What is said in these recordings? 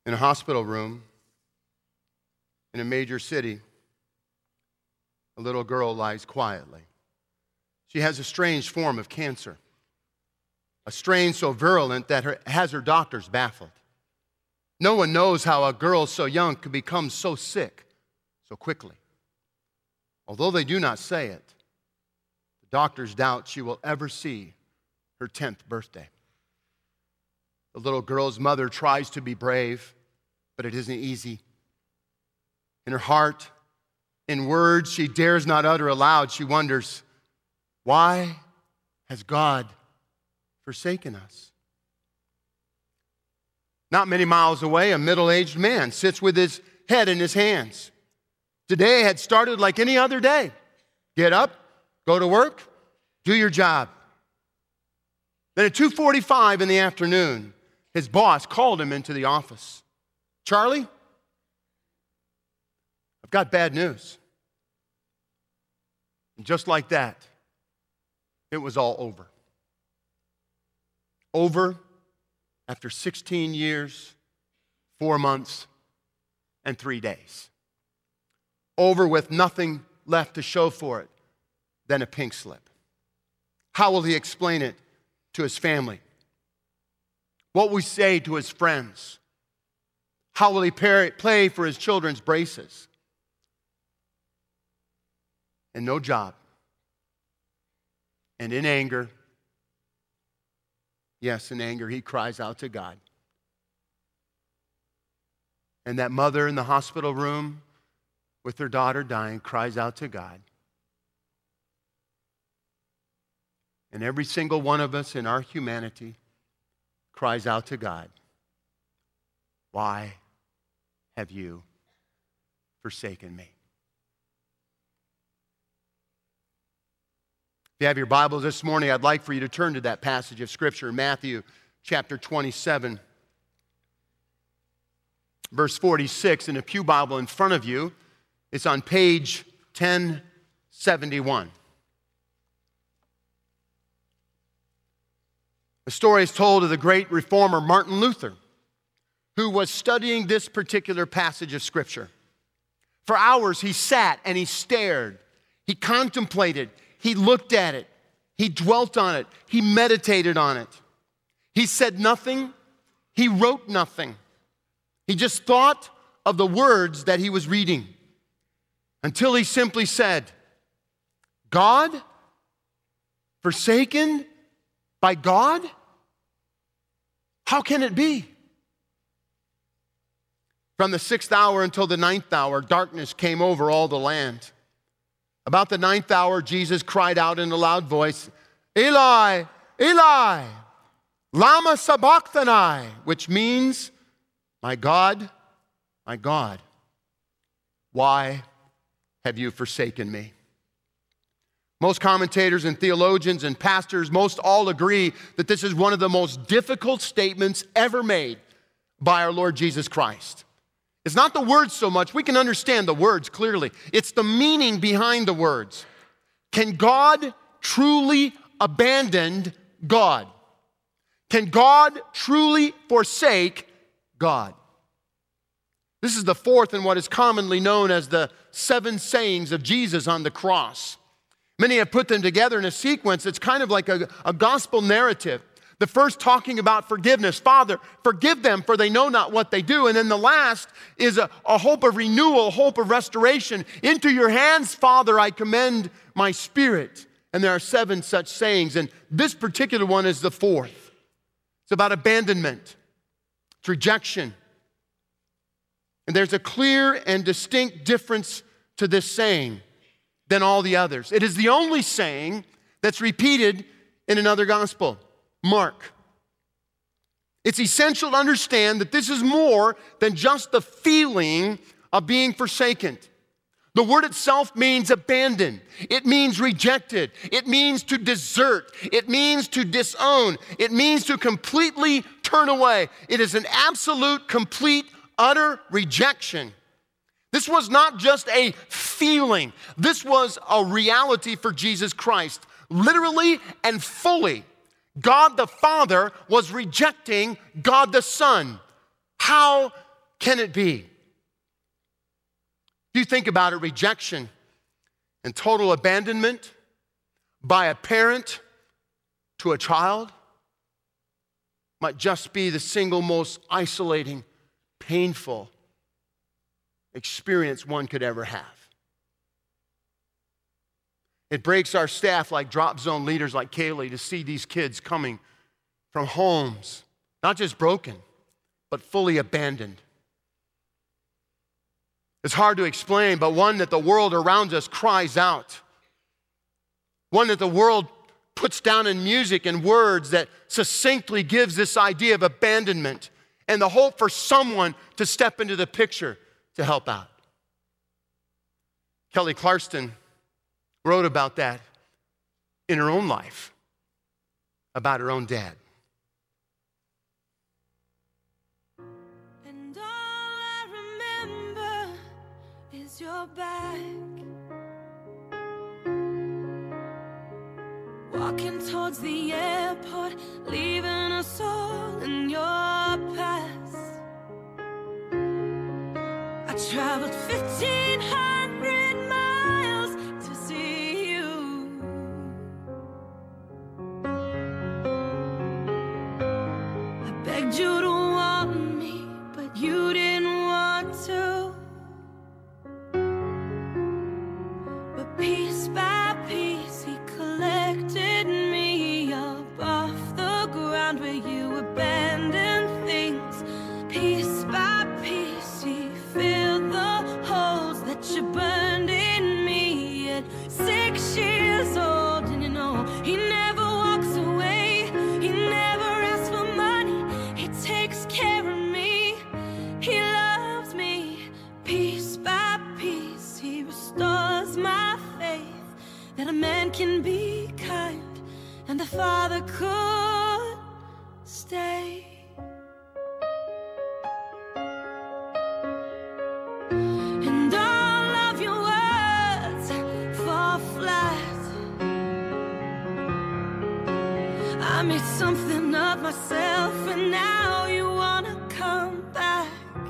In a hospital room in a major city, a little girl lies quietly. She has a strange form of cancer, a strain so virulent that has her doctors baffled. No one knows how a girl so young could become so sick so quickly. Although they do not say it, the doctors doubt she will ever see her 10th birthday. The little girl's mother tries to be brave, but it isn't easy. In her heart, in words she dares not utter aloud, she wonders, why has God forsaken us? Not many miles away, a middle-aged man sits with his head in his hands. Today had started like any other day. Get up, go to work, do your job. Then at 2:45 in the afternoon, his boss called him into the office. Charlie, I've got bad news. And just like that, it was all over. Over after 16 years, 4 months, and 3 days. Over with nothing left to show for it than a pink slip. How will he explain it to his family? What will he say to his friends? How will he pay for his children's braces? And no job. And in anger, yes, in anger, he cries out to God. And that mother in the hospital room with her daughter dying cries out to God. And every single one of us in our humanity cries out to God. Why have you forsaken me? If you have your Bibles this morning, I'd like for you to turn to that passage of Scripture, Matthew chapter 27, verse 46. In a pew Bible in front of you, it's on page 1071. The story is told of the great reformer Martin Luther, who was studying this particular passage of Scripture. For hours he sat and he stared, he contemplated, he looked at it, he dwelt on it, he meditated on it. He said nothing, he wrote nothing. He just thought of the words that he was reading until he simply said, God? Forsaken by God? How can it be? From the 6th hour until the 9th hour, darkness came over all the land. About the 9th hour, Jesus cried out in a loud voice, Eli, Eli, lama sabachthani, which means, my God, why have you forsaken me? Most commentators and theologians and pastors, most all agree that this is one of the most difficult statements ever made by our Lord Jesus Christ. It's not the words so much. We can understand the words clearly. It's the meaning behind the words. Can God truly abandon God? Can God truly forsake God? This is the fourth in what is commonly known as the 7 sayings of Jesus on the cross. Many have put them together in a sequence. It's kind of like a gospel narrative. The first talking about forgiveness. Father, forgive them, for they know not what they do. And then the last is a hope of renewal, a hope of restoration. Into your hands, Father, I commend my spirit. And there are 7 such sayings. And this particular one is the fourth. It's about abandonment. It's rejection. And there's a clear and distinct difference to this saying than all the others. It is the only saying that's repeated in another gospel, Mark. It's essential to understand that this is more than just the feeling of being forsaken. The word itself means abandon. It means rejected. It means to desert. It means to disown. It means to completely turn away. It is an absolute, complete, utter rejection. This was not just a feeling. This was a reality for Jesus Christ. Literally and fully, God the Father was rejecting God the Son. How can it be? If you think about it, rejection and total abandonment by a parent to a child might just be the single most isolating, painful experience one could ever have. It breaks our staff like drop zone leaders like Kaylee to see these kids coming from homes, not just broken, but fully abandoned. It's hard to explain, but one that the world around us cries out. One that the world puts down in music and words that succinctly gives this idea of abandonment and the hope for someone to step into the picture to help out. Kelly Clarkson wrote about that in her own life, about her own dad. And all I remember is your back, walking towards the airport, leaving us all in your past. I traveled 1,500 miles to see you. I begged you to want me, but you didn't want to. But piece by piece, he collected me up off the ground where you abandoned things. Piece by piece, he filled the holes that you burned in me at 6 years old. And you know, he never walks away, he never asks for money, he takes care of me, he loves me. Piece by piece, he restores my faith that a man can be kind and the father could stay. And all of your words fall flat. I made something of myself and now you wanna come back.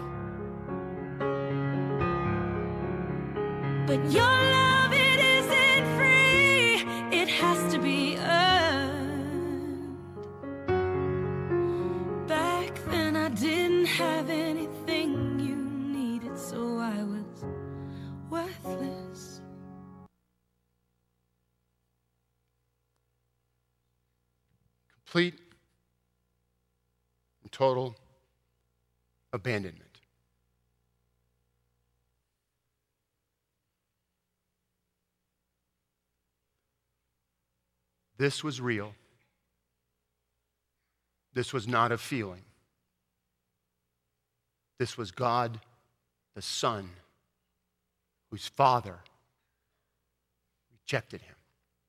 But your love, it isn't free, it has to be earned. Back then I didn't have anything you needed, so I was worthless. Complete and total abandonment. This was real. This was not a feeling. This was God, the Son, whose Father rejected him.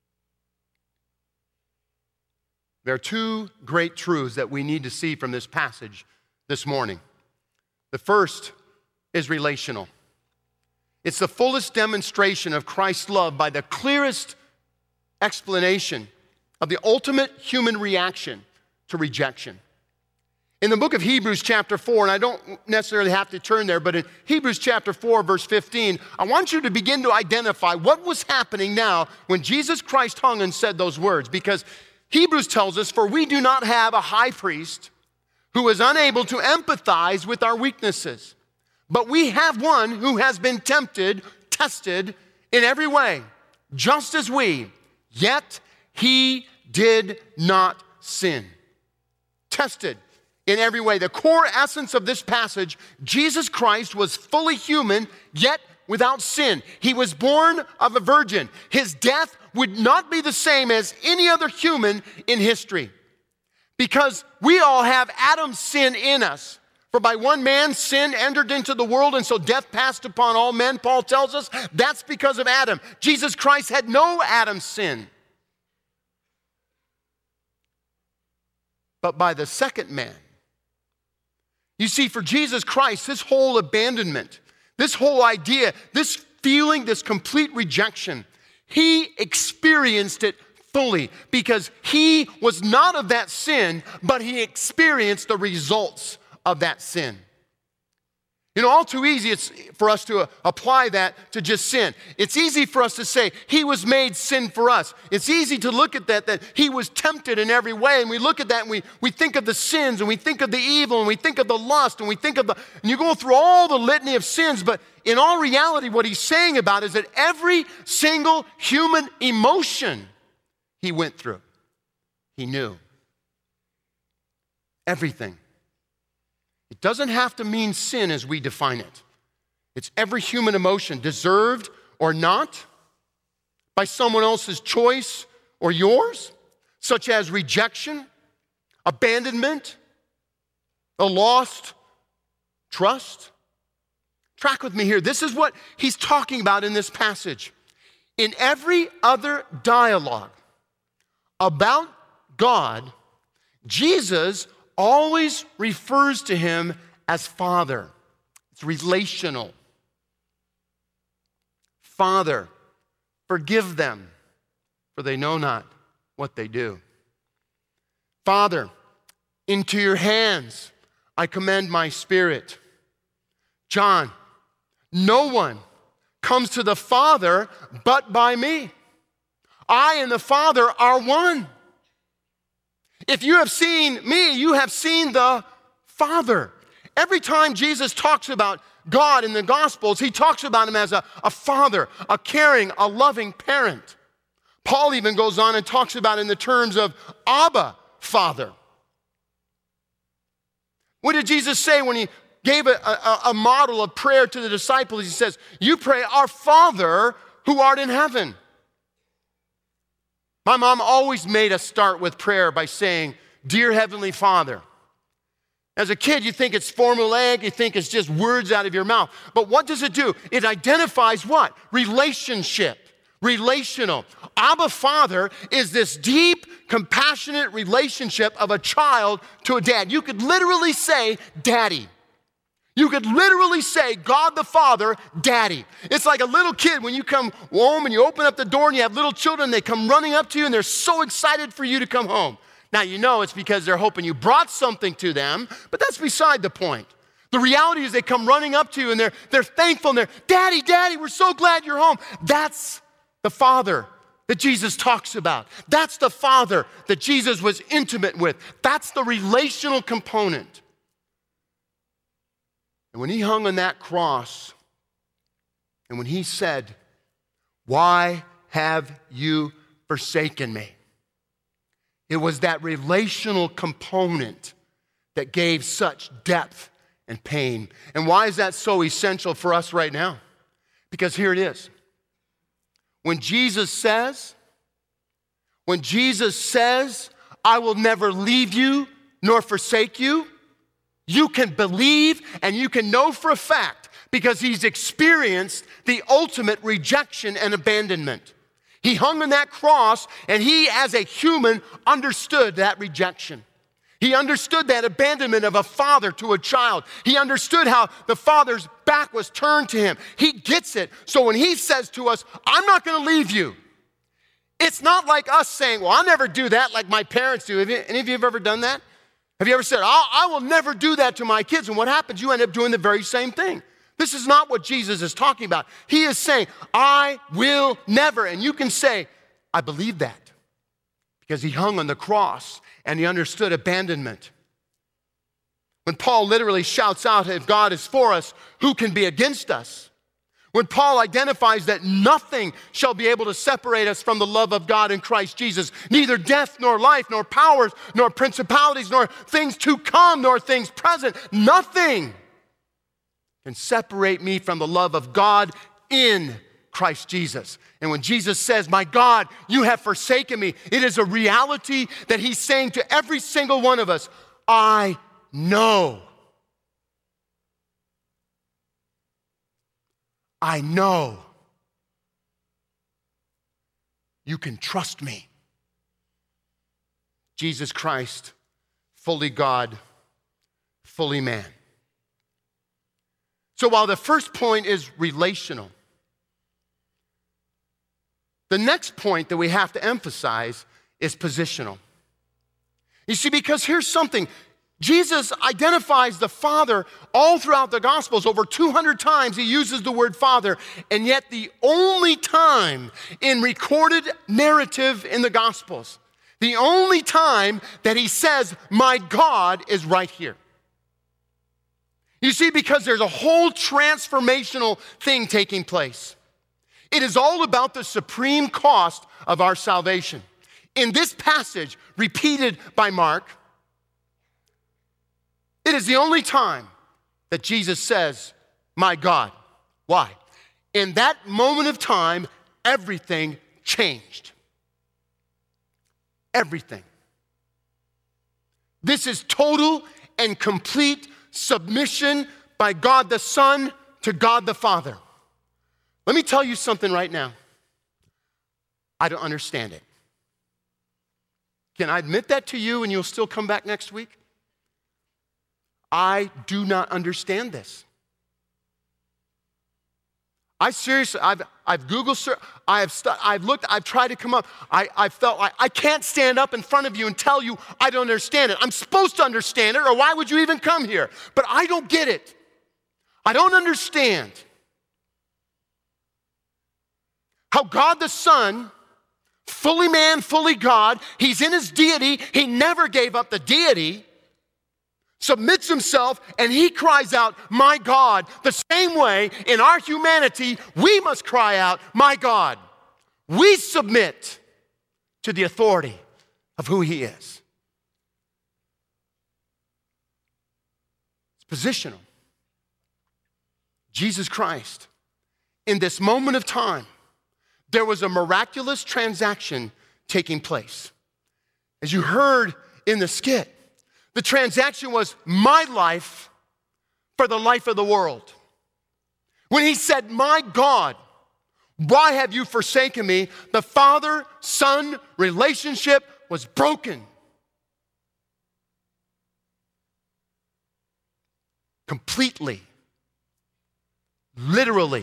There are two great truths that we need to see from this passage this morning. The first is relational. It's the fullest demonstration of Christ's love by the clearest explanation of the ultimate human reaction to rejection. In the book of Hebrews chapter 4, and I don't necessarily have to turn there, but in Hebrews chapter 4, verse 15, I want you to begin to identify what was happening now when Jesus Christ hung and said those words. Because Hebrews tells us, for we do not have a high priest who is unable to empathize with our weaknesses, but we have one who has been tempted, tested in every way, just as we, yet he did not sin. Tested in every way. The core essence of this passage, Jesus Christ was fully human, yet without sin. He was born of a virgin. His death would not be the same as any other human in history. Because we all have Adam's sin in us. For by one man sin entered into the world, and so death passed upon all men, Paul tells us. That's because of Adam. Jesus Christ had no Adam's sin. But by the second man. You see, for Jesus Christ, this whole abandonment, this whole idea, this feeling, this complete rejection, he experienced it fully because he was not of that sin, but he experienced the results of that sin. You know, all too easy it's for us to apply that to just sin. It's easy for us to say, he was made sin for us. It's easy to look at that he was tempted in every way. And we look at that and we think of the sins and we think of the evil and we think of the lust and we think of and you go through all the litany of sins. But in all reality, what he's saying about is that every single human emotion he went through, he knew. Everything. It doesn't have to mean sin as we define it. It's every human emotion, deserved or not, by someone else's choice or yours, such as rejection, abandonment, a lost trust. Track with me here. This is what he's talking about in this passage. In every other dialogue about God, Jesus always refers to him as Father. It's relational. Father, forgive them, for they know not what they do. Father, into your hands I commend my spirit. John, no one comes to the Father but by me. I and the Father are one. If you have seen me, you have seen the Father. Every time Jesus talks about God in the Gospels, he talks about him as a father, a caring, a loving parent. Paul even goes on and talks about it in the terms of Abba, Father. What did Jesus say when he gave a model of prayer to the disciples? He says, you pray, our Father who art in heaven. My mom always made us start with prayer by saying, Dear Heavenly Father. As a kid, you think it's formulaic, you think it's just words out of your mouth. But what does it do? It identifies what? Relationship, relational. Abba Father is this deep, compassionate relationship of a child to a dad. You could literally say, Daddy. You could literally say, God the Father, Daddy. It's like a little kid when you come home and you open up the door and you have little children, they come running up to you and they're so excited for you to come home. Now, you know it's because they're hoping you brought something to them, but that's beside the point. The reality is they come running up to you and they're thankful and they're, Daddy, Daddy, we're so glad you're home. That's the Father that Jesus talks about. That's the Father that Jesus was intimate with. That's the relational component. And when he hung on that cross, and when he said, why have you forsaken me? It was that relational component that gave such depth and pain. And why is that so essential for us right now? Because here it is. When Jesus says, I will never leave you nor forsake you, you can believe and you can know for a fact because he's experienced the ultimate rejection and abandonment. He hung on that cross and he, as a human, understood that rejection. He understood that abandonment of a father to a child. He understood how the father's back was turned to him. He gets it. So when he says to us, I'm not going to leave you, it's not like us saying, well, I'll never do that like my parents do. Any of you have ever done that? Have you ever said, I will never do that to my kids? And what happens? You end up doing the very same thing. This is not what Jesus is talking about. He is saying, I will never. And you can say, I believe that. Because he hung on the cross and he understood abandonment. When Paul literally shouts out, if God is for us, who can be against us? When Paul identifies that nothing shall be able to separate us from the love of God in Christ Jesus, neither death nor life, nor powers, nor principalities, nor things to come, nor things present, nothing can separate me from the love of God in Christ Jesus. And when Jesus says, my God, you have forsaken me, it is a reality that he's saying to every single one of us, I know. I know you can trust me. Jesus Christ, fully God, fully man. So while the first point is relational, the next point that we have to emphasize is positional. You see, because here's something. Jesus identifies the Father all throughout the Gospels. Over 200 times he uses the word Father, and yet the only time in recorded narrative in the Gospels, the only time that he says, my God, is right here. You see, because there's a whole transformational thing taking place. It is all about the supreme cost of our salvation. In this passage, repeated by Mark, it is the only time that Jesus says, my God. Why? In that moment of time, everything changed. Everything. This is total and complete submission by God the Son to God the Father. Let me tell you something right now. I don't understand it. Can I admit that to you and you'll still come back next week? I do not understand this. I seriously, I've Googled, I've looked, I've tried to come up. I felt like I can't stand up in front of you and tell you I don't understand it. I'm supposed to understand it, or why would you even come here? But I don't get it. I don't understand how God the Son, fully man, fully God, he's in his deity, he never gave up the deity, submits himself, and he cries out, my God. The same way in our humanity, we must cry out, my God. We submit to the authority of who he is. It's positional. Jesus Christ, in this moment of time, there was a miraculous transaction taking place. As you heard in the skit, the transaction was my life for the life of the world. When he said, my God, why have you forsaken me? The Father-Son relationship was broken. Completely. Literally.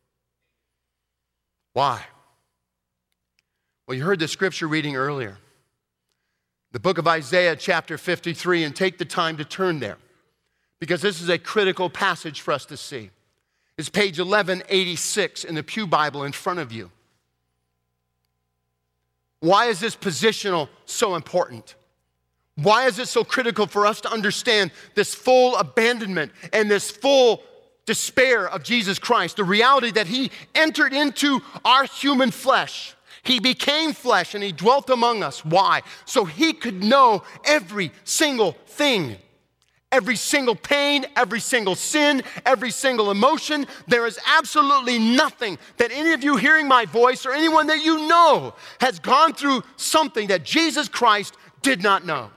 Why? Well, you heard the scripture reading earlier. The book of Isaiah, chapter 53, and take the time to turn there, because this is a critical passage for us to see. It's page 1186 in the Pew Bible in front of you. Why is this positional so important? Why is it so critical for us to understand this full abandonment and this full despair of Jesus Christ? The reality that he entered into our human flesh. He became flesh and he dwelt among us. Why? So he could know every single thing, every single pain, every single sin, every single emotion. There is absolutely nothing that any of you hearing my voice or anyone that you know has gone through something that Jesus Christ did not know.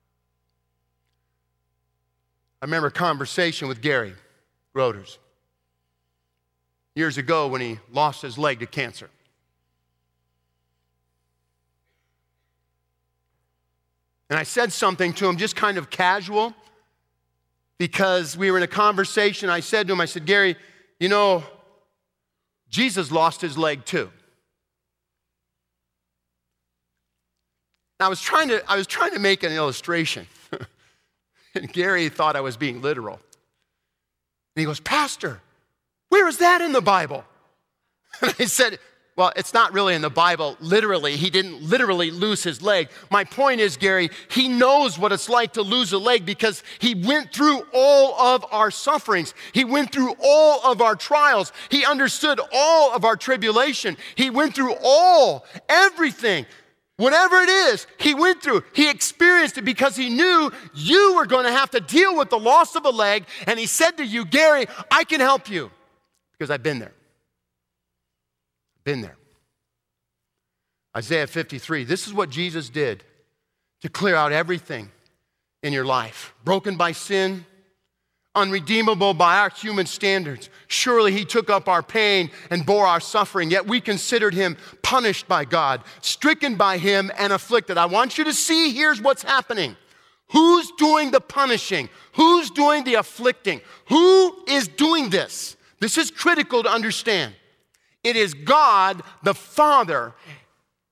I remember a conversation with Gary Groders years ago when he lost his leg to cancer. And I said something to him just kind of casual, because we were in a conversation. I said to him, I said, Gary, you know, Jesus lost his leg too. I was trying to make an illustration. And Gary thought I was being literal. And he goes, Pastor, where is that in the Bible? And I said, well, it's not really in the Bible literally. He didn't literally lose his leg. My point is, Gary, he knows what it's like to lose a leg because he went through all of our sufferings. He went through all of our trials. He understood all of our tribulation. He went through everything. Whatever it is, he went through. He experienced it because he knew you were going to have to deal with the loss of a leg. And he said to you, Gary, I can help you because I've been there. Been there. Isaiah 53, this is what Jesus did to clear out everything in your life. Broken by sin, unredeemable by our human standards. Surely he took up our pain and bore our suffering, yet we considered him punished by God, stricken by him and afflicted. I want you to see, here's what's happening. Who's doing the punishing? Who's doing the afflicting? Who is doing this? This is critical to understand. It is God, the Father,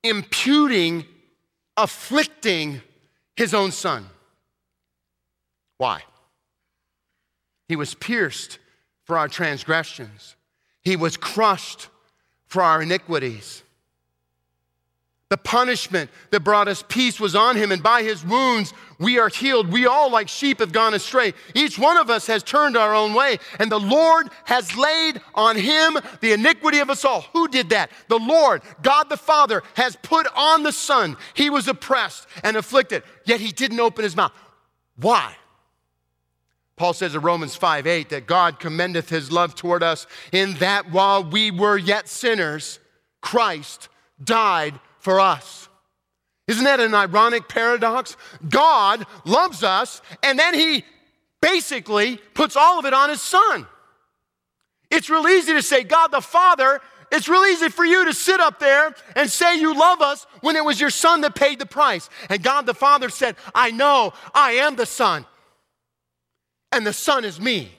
imputing, afflicting his own Son. Why? He was pierced for our transgressions. He was crushed for our iniquities. The punishment that brought us peace was on him, and by his wounds we are healed. We all like sheep have gone astray. Each one of us has turned our own way, and the Lord has laid on him the iniquity of us all. Who did that? The Lord, God the Father, has put on the Son. He was oppressed and afflicted, yet he didn't open his mouth. Why? Paul says in Romans 5:8 that God commendeth his love toward us in that while we were yet sinners, Christ died for us. Isn't that an ironic paradox? God loves us, and then he basically puts all of it on his Son. It's real easy to say, God the Father, it's real easy for you to sit up there and say you love us when it was your Son that paid the price. And God the Father said, I know, I am the Son, and the Son is me.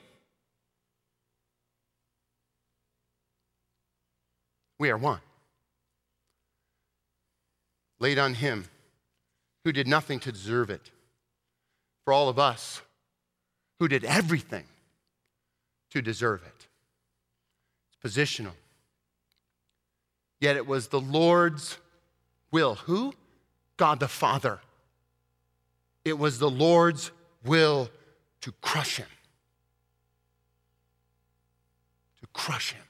We are one. Laid on him who did nothing to deserve it. For all of us who did everything to deserve it. It's positional. Yet it was the Lord's will. Who? God the Father. It was the Lord's will to crush him. To crush him.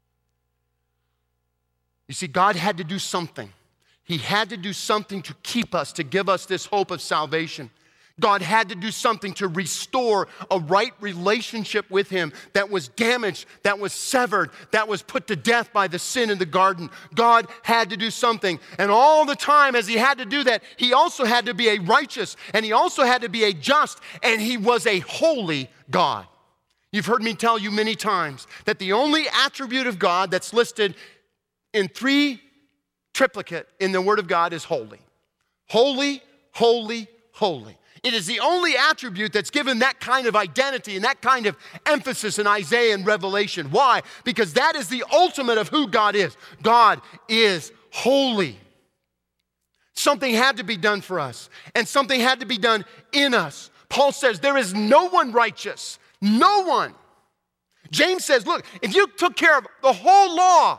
You see, God had to do something. He had to do something to keep us, to give us this hope of salvation. God had to do something to restore a right relationship with him that was damaged, that was severed, that was put to death by the sin in the garden. God had to do something. And all the time as he had to do that, he also had to be a righteous, and he also had to be a just, and he was a holy God. You've heard me tell you many times that the only attribute of God that's listed in three triplicate in the Word of God is holy. Holy, holy, holy. It is the only attribute that's given that kind of identity and that kind of emphasis in Isaiah and Revelation. Why? Because that is the ultimate of who God is. God is holy. Something had to be done for us, and something had to be done in us. Paul says there is no one righteous. No one. James says, look, if you took care of the whole law,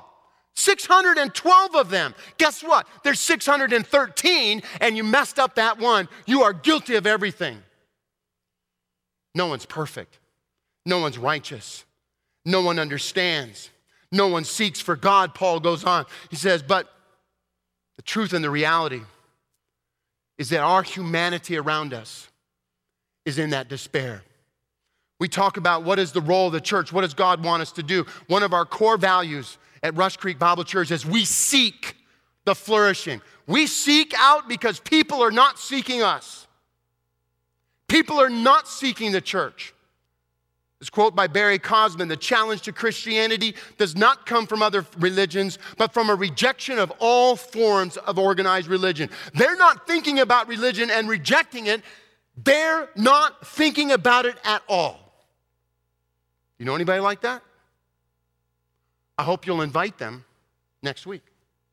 612 of them. Guess what? There's 613, and you messed up that one. You are guilty of everything. No one's perfect. No one's righteous. No one understands. No one seeks for God, Paul goes on. He says, but the truth and the reality is that our humanity around us is in that despair. We talk about what is the role of the church? What does God want us to do? One of our core values at Rush Creek Bible Church is we seek the flourishing. We seek out because people are not seeking us. People are not seeking the church. This quote by Barry Cosman, the challenge to Christianity does not come from other religions, but from a rejection of all forms of organized religion. They're not thinking about religion and rejecting it. They're not thinking about it at all. You know anybody like that? I hope you'll invite them next week.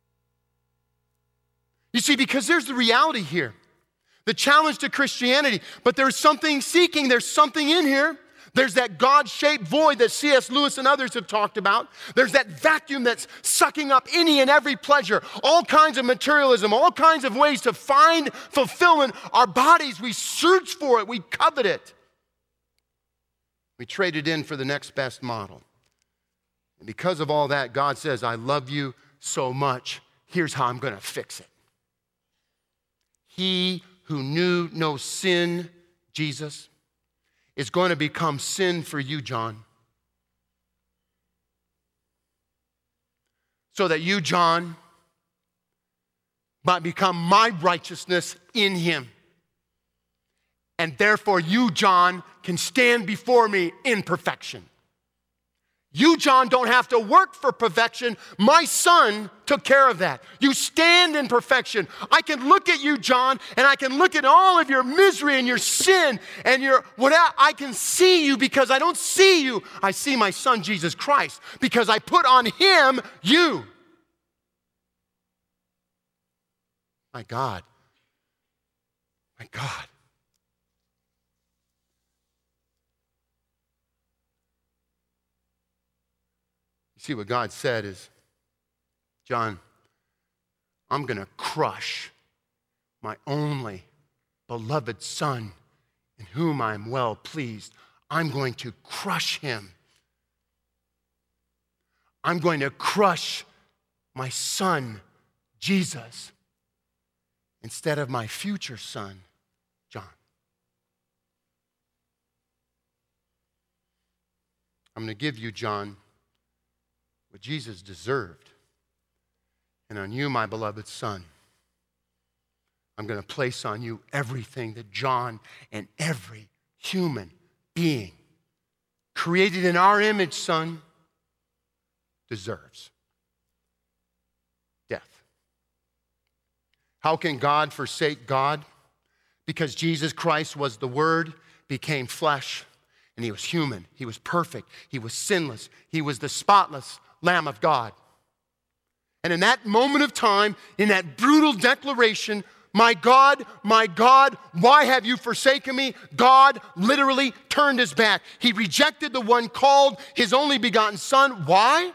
You see, because there's the reality here. The challenge to Christianity, but there's something seeking, there's something in here. There's that God-shaped void that C.S. Lewis and others have talked about. There's that vacuum that's sucking up any and every pleasure, all kinds of materialism, all kinds of ways to find fulfillment. Our bodies, we search for it, we covet it. We trade it in for the next best model. And because of all that, God says, I love you so much. Here's how I'm going to fix it. He who knew no sin, Jesus, is going to become sin for you, John. So that you, John, might become my righteousness in him. And therefore you, John, can stand before me in perfection. You, John, don't have to work for perfection. My Son took care of that. You stand in perfection. I can look at you, John, and I can look at all of your misery and your sin and your whatever. I can see you because I don't see you. I see my Son, Jesus Christ, because I put on him you. My God. My God. You see, what God said is, John, I'm going to crush my only beloved Son in whom I am well pleased. I'm going to crush him. I'm going to crush my son, Jesus, instead of my future son, John. I'm going to give you, John, what Jesus deserved. And on you, my beloved son, I'm going to place on you everything that John and every human being created in our image, son, deserves. Death. How can God forsake God? Because Jesus Christ was the Word, became flesh, and he was human. He was perfect. He was sinless. He was the spotless Lamb of God. And in that moment of time, in that brutal declaration, my God, why have you forsaken me? God literally turned his back. He rejected the one called his only begotten Son. Why?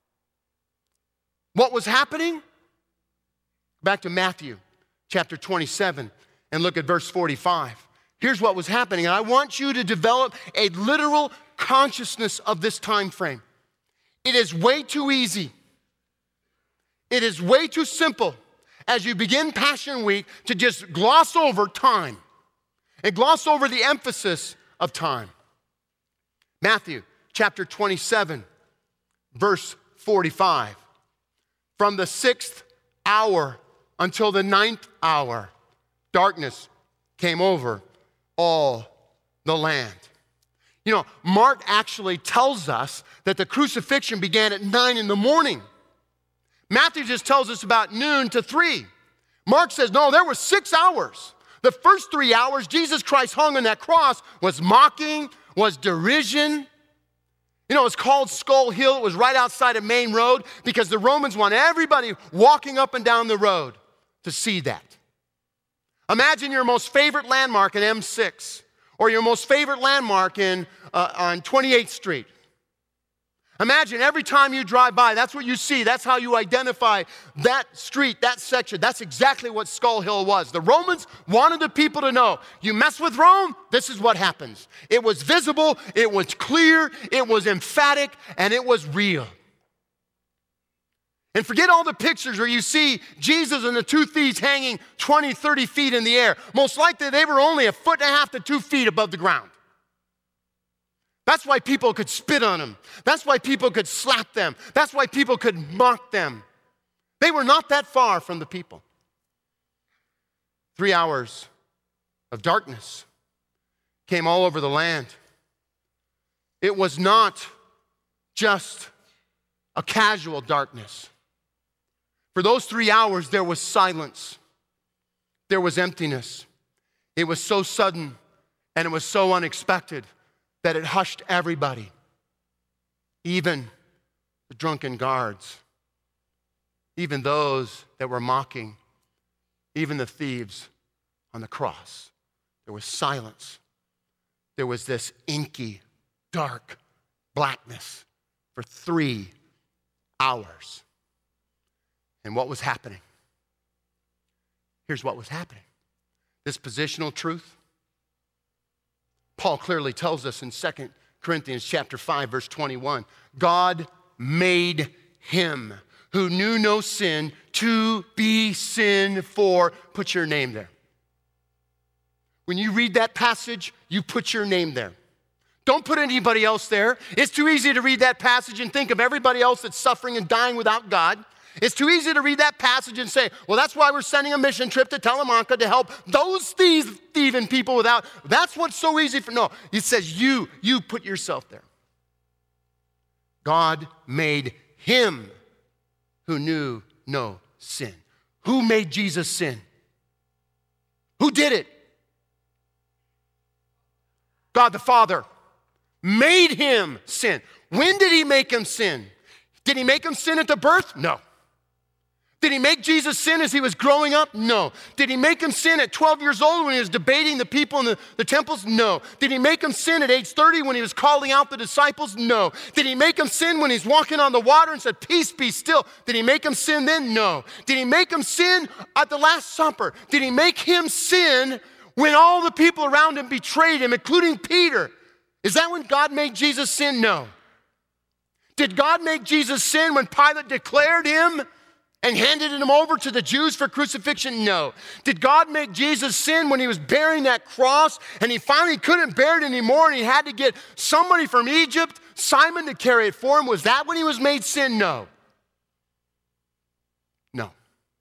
What was happening? Back to Matthew chapter 27 and look at verse 45. Here's what was happening. And I want you to develop a literal consciousness of this time frame. It is way too easy. It is way too simple as you begin Passion Week to just gloss over time and gloss over the emphasis of time. Matthew chapter 27, verse 45. From the 6th hour until the 9th hour, darkness came over all the land. You know, Mark actually tells us that the crucifixion began at 9 in the morning. Matthew just tells us about noon to 3. Mark says, no, there were 6 hours. The first 3 hours, Jesus Christ hung on that cross, was mocking, was derision. You know, it's called Skull Hill. It was right outside of Main Road because the Romans wanted everybody walking up and down the road to see that. Imagine your most favorite landmark in M6 or your most favorite landmark on 28th Street. Imagine every time you drive by, that's what you see. That's how you identify that street, that section. That's exactly what Skull Hill was. The Romans wanted the people to know, you mess with Rome, this is what happens. It was visible, it was clear, it was emphatic, and it was real. And forget all the pictures where you see Jesus and the two thieves hanging 20, 30 feet in the air. Most likely they were only 1.5 to 2 feet above the ground. That's why people could spit on them. That's why people could slap them. That's why people could mock them. They were not that far from the people. 3 hours of darkness came all over the land. It was not just a casual darkness. For those 3 hours, there was silence. There was emptiness. It was so sudden and it was so unexpected that it hushed everybody, even the drunken guards, even those that were mocking, even the thieves on the cross. There was silence. There was this inky, dark blackness for 3 hours. And what was happening? Here's what was happening. This positional truth, Paul clearly tells us in 2 Corinthians chapter 5, verse 21, God made him who knew no sin to be sin for, put your name there. When you read that passage, you put your name there. Don't put anybody else there. It's too easy to read that passage and think of everybody else that's suffering and dying without God. It's too easy to read that passage and say, well, that's why we're sending a mission trip to Talamanca to help those thieving people without. That's what's so easy for. No, it says you put yourself there. God made him who knew no sin. Who made Jesus sin? Who did it? God the Father made him sin. When did he make him sin? Did he make him sin at the birth? No. Did he make Jesus sin as he was growing up? No. Did he make him sin at 12 years old when he was debating the people in the temples? No. Did he make him sin at age 30 when he was calling out the disciples? No. Did he make him sin when he's walking on the water and said, peace be still? Did he make him sin then? No. Did he make him sin at the Last Supper? Did he make him sin when all the people around him betrayed him, including Peter? Is that when God made Jesus sin? No. Did God make Jesus sin when Pilate declared him and handed him over to the Jews for crucifixion? No. Did God make Jesus sin when he was bearing that cross and he finally couldn't bear it anymore and he had to get somebody from Egypt, Simon, to carry it for him? Was that when he was made sin? No. No.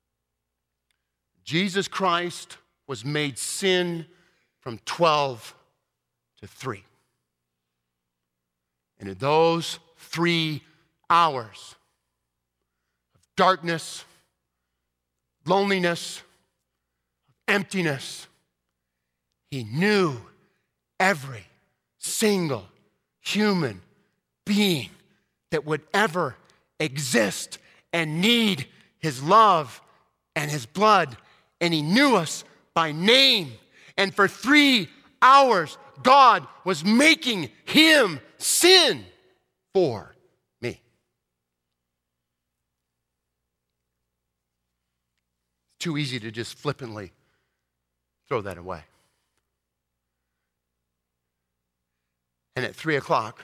Jesus Christ was made sin from 12 to 3. And in those 3 hours, darkness, loneliness, emptiness, he knew every single human being that would ever exist and need his love and his blood. And he knew us by name. And for 3 hours, God was making him sin for me. Too easy to just flippantly throw that away. And at 3 o'clock,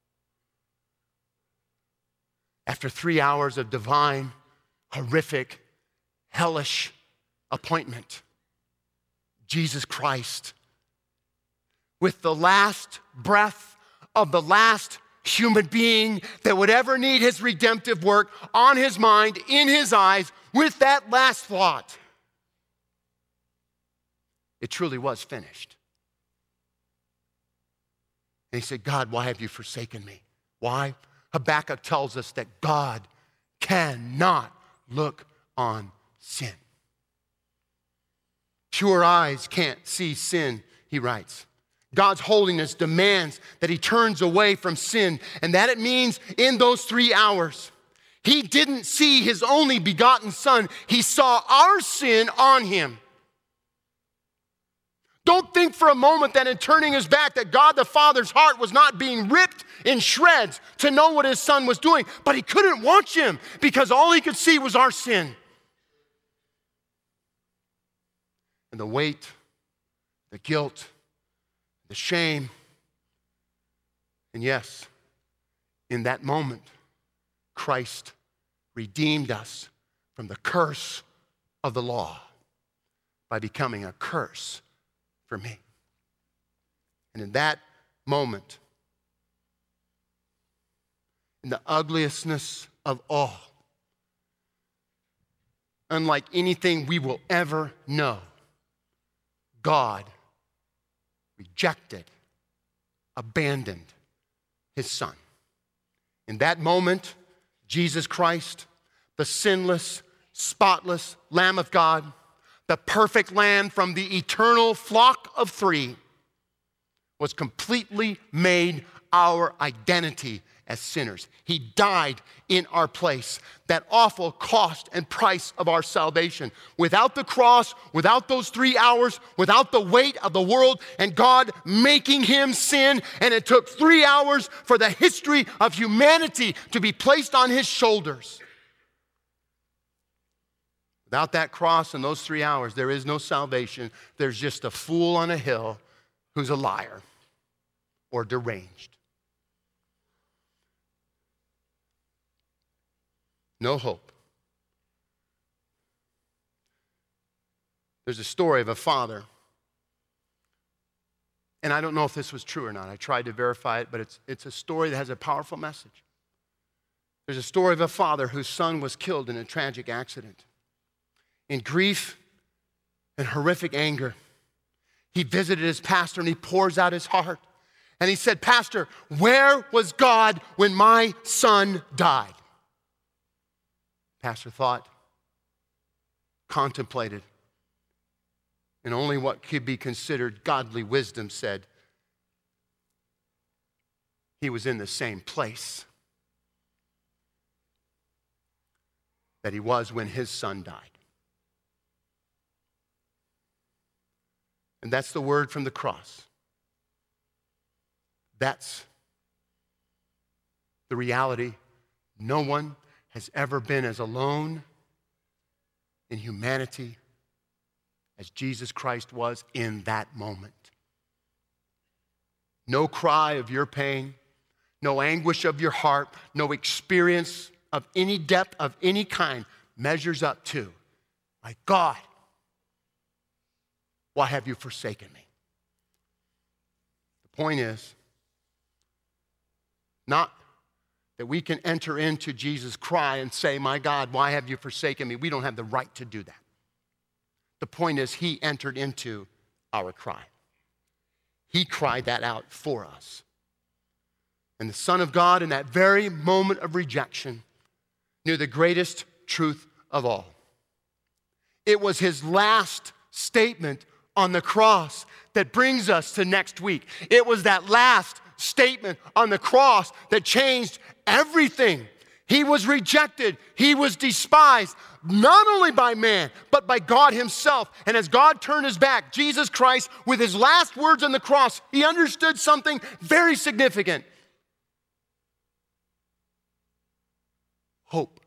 after 3 hours of divine, horrific, hellish appointment, Jesus Christ, with the last breath of the last human being that would ever need his redemptive work on his mind, in his eyes, with that last thought, it truly was finished. And he said, God, why have you forsaken me? Why? Habakkuk tells us that God cannot look on sin. Pure eyes can't see sin, he writes. God's holiness demands that he turns away from sin, and that it means in those 3 hours, he didn't see his only begotten son. He saw our sin on him. Don't think for a moment that in turning his back that God the Father's heart was not being ripped in shreds to know what his son was doing, but he couldn't watch him because all he could see was our sin. And the weight, the guilt, the shame. And yes, in that moment, Christ redeemed us from the curse of the law by becoming a curse for me. And in that moment, in the ugliestness of all, unlike anything we will ever know, God rejected, abandoned his son. In that moment, Jesus Christ, the sinless, spotless Lamb of God, the perfect Lamb from the eternal flock of 3, was completely made our identity as sinners. He died in our place, that awful cost and price of our salvation. Without the cross, without those 3 hours, without the weight of the world and God making him sin, and it took 3 hours for the history of humanity to be placed on his shoulders. Without that cross and those 3 hours, there is no salvation. There's just a fool on a hill who's a liar or deranged. No hope. There's a story of a father, and I don't know if this was true or not. I tried to verify it, but it's a story that has a powerful message. There's a story of a father whose son was killed in a tragic accident. In grief and horrific anger, he visited his pastor and he pours out his heart. And he said, "Pastor, where was God when my son died?" Pastor thought, contemplated, and only what could be considered godly wisdom said, he was in the same place. that he was when his son died. And that's the word from the cross. That's the reality. No one has ever been as alone in humanity as Jesus Christ was in that moment. No cry of your pain, no anguish of your heart, no experience of any depth of any kind measures up to, my God, why have you forsaken me? The point is not that we can enter into Jesus' cry and say, my God, why have you forsaken me? We don't have the right to do that. The point is he entered into our cry. He cried that out for us. And the Son of God, in that very moment of rejection, knew the greatest truth of all. It was his last statement on the cross that brings us to next week. It was that last statement on the cross that changed everything. He was rejected. He was despised, not only by man, but by God himself. And as God turned his back, Jesus Christ, with his last words on the cross, he understood something very significant. Hope.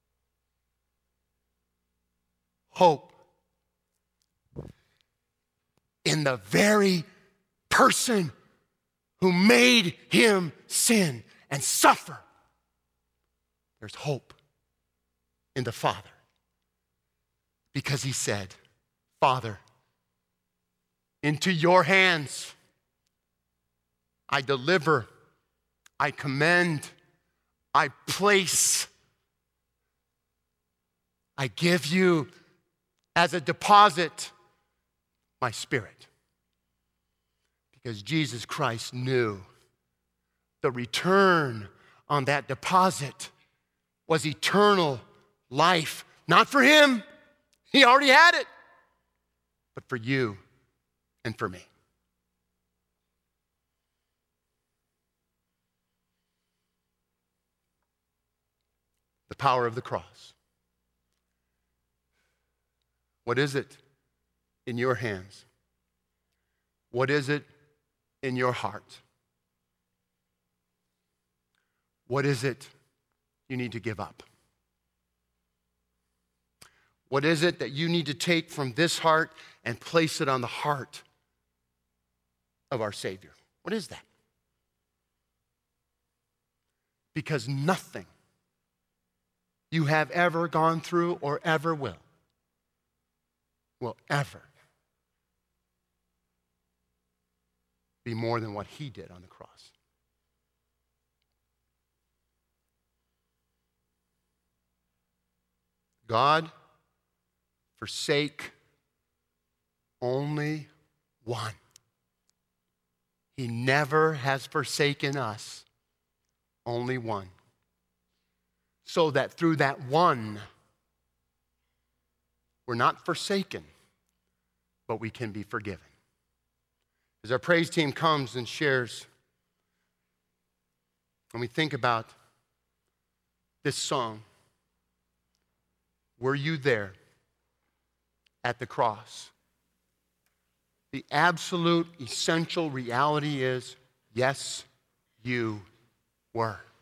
Hope. In the very person who made him sin and suffer. There's hope in the Father. Because he said, Father, into your hands I deliver, I commend, I place, I give you as a deposit my spirit. Because Jesus Christ knew the return on that deposit was eternal life. Not for him, he already had it, but for you and for me. The power of the cross. What is it in your hands? What is it in your heart? What is it you need to give up? What is it that you need to take from this heart and place it on the heart of our Savior? What is that? Because nothing you have ever gone through or ever will ever be more than what he did on the cross. God forsake only one. He never has forsaken us, only one. So that through that one, we're not forsaken, but we can be forgiven. As our praise team comes and shares, when we think about this song, were you there at the cross? The absolute essential reality is, yes, you were.